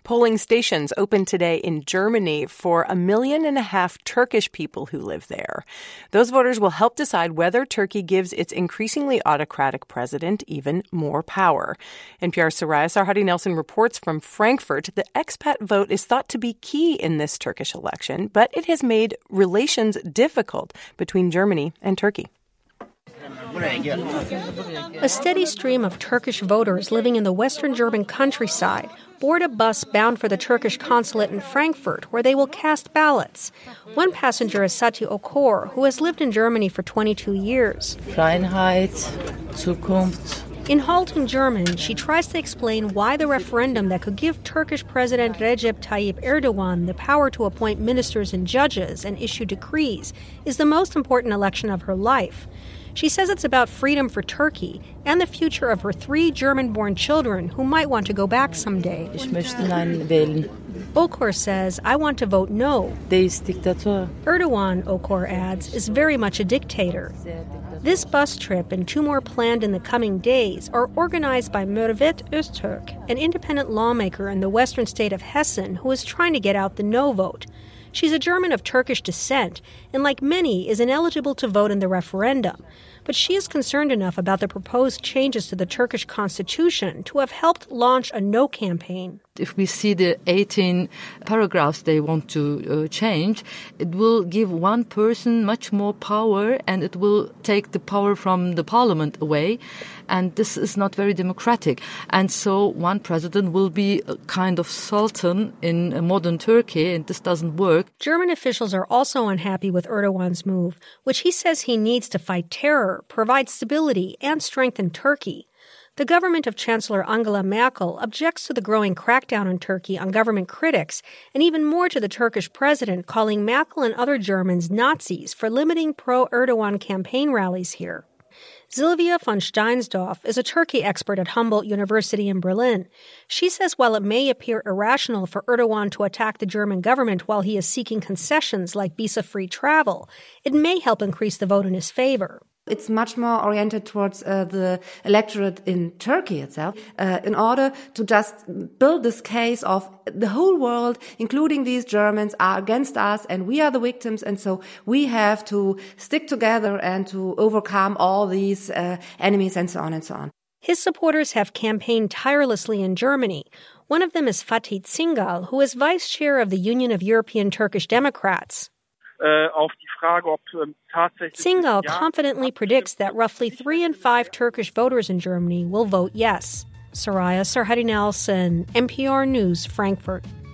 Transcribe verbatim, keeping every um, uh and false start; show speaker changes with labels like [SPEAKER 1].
[SPEAKER 1] Polling stations opened today in Germany for a million and a half Turkish people who live there. Those voters will help decide whether Turkey gives its increasingly autocratic president even more power. N P R's Soraya Sarhadi Nelson reports from Frankfurt. The expat vote is thought to be key in this Turkish election, but it has made relations difficult between Germany and Turkey.
[SPEAKER 2] A steady stream of Turkish voters living in the western German countryside board a bus bound for the Turkish consulate in Frankfurt, where they will cast ballots. One passenger is Sati Okor, who has lived in Germany for twenty-two years.
[SPEAKER 3] Freiheit, Zukunft.
[SPEAKER 2] In halting German, she tries to explain why the referendum that could give Turkish President Recep Tayyip Erdogan the power to appoint ministers and judges and issue decrees is the most important election of her life. She says it's about freedom for Turkey and the future of her three German-born children who might want to go back someday.
[SPEAKER 3] Ich möchte Nein wählen.
[SPEAKER 2] Okor says, I want to vote no.
[SPEAKER 3] Der ist Diktator.
[SPEAKER 2] Erdogan, Okor adds, is very much a dictator. This bus trip and two more planned in the coming days are organized by Mervet Öztürk, an independent lawmaker in the western state of Hessen who is trying to get out the no vote. She's a German of Turkish descent and, like many, is ineligible to vote in the referendum. But she is concerned enough about the proposed changes to the Turkish constitution to have helped launch a no campaign.
[SPEAKER 3] If we see the eighteen paragraphs they want to uh, change, it will give one person much more power and it will take the power from the parliament away. And this is not very democratic. And so one president will be a kind of sultan in a modern Turkey, and this doesn't work.
[SPEAKER 2] German officials are also unhappy with Erdogan's move, which he says he needs to fight terror, provide stability, and strengthen Turkey. The government of Chancellor Angela Merkel objects to the growing crackdown in Turkey on government critics, and even more to the Turkish president calling Merkel and other Germans Nazis for limiting pro-Erdogan campaign rallies here. Silvia von Steinsdorf is a Turkey expert at Humboldt University in Berlin. She says while it may appear irrational for Erdogan to attack the German government while he is seeking concessions like visa-free travel, it may help increase the vote in his favor.
[SPEAKER 4] It's much more oriented towards uh, the electorate in Turkey itself, uh, in order to just build this case of the whole world, including these Germans, are against us and we are the victims, and so we have to stick together and to overcome all these uh, enemies and so on and so on.
[SPEAKER 2] His supporters have campaigned tirelessly in Germany. One of them is Fatih Singal, who is vice chair of the Union of European Turkish Democrats. Singal confidently predicts that roughly three in five Turkish voters in Germany will vote yes. Soraya Sarhadi Nelson, N P R News, Frankfurt.